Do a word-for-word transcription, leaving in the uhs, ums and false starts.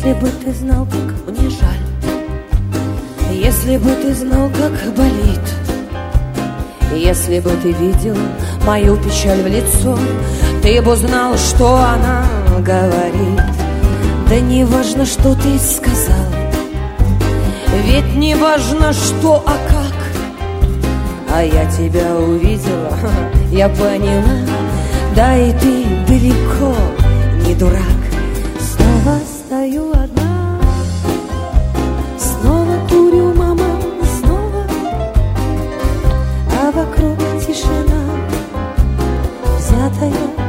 Если бы ты знал, как мне жаль, если бы ты знал, как болит, если бы ты видел мою печаль в лицо, ты бы знал, что она говорит. Да не важно, что ты сказал, ведь не важно, что, а как. А я тебя увидела, я поняла, да и ты далеко не дурак. Снова стою одна, снова курю, мама, снова, а вокруг тишина, взятая